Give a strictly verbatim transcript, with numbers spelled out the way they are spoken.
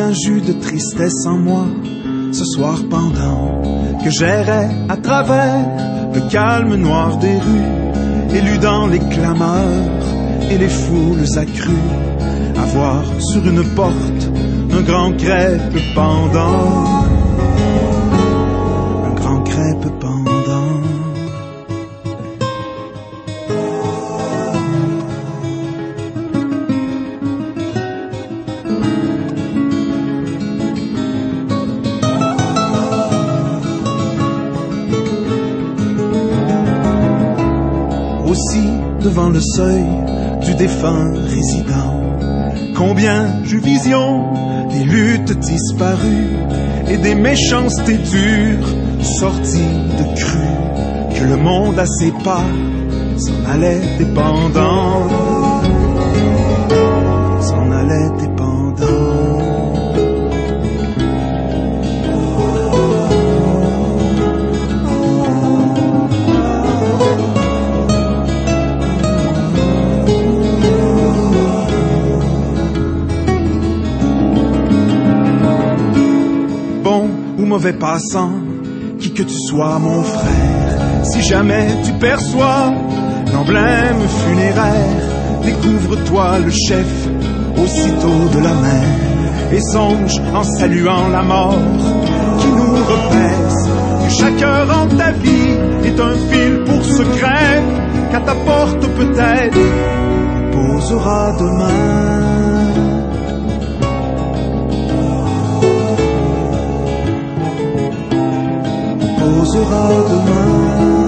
qu'un jus de tristesse en moi, ce soir pendant que j'errais à travers le calme noir des rues, éludant les clameurs et les foules accrues, à voir sur une porte un grand crêpe pendant, un grand crêpe pendant. Aussi devant le seuil du défunt résident, combien j'eus vision des luttes disparues et des méchancetés dures sorties de crues, que le monde à ses pas s'en allait dépendant, s'en allait dépendant. Mauvais passant, qui que tu sois mon frère, si jamais tu perçois l'emblème funéraire, découvre-toi le chef aussitôt de la mer, et songe en saluant la mort qui nous repèse, que chaque heure en ta vie est un fil pour secret, qu'à ta porte peut-être posera demain. Posera demain.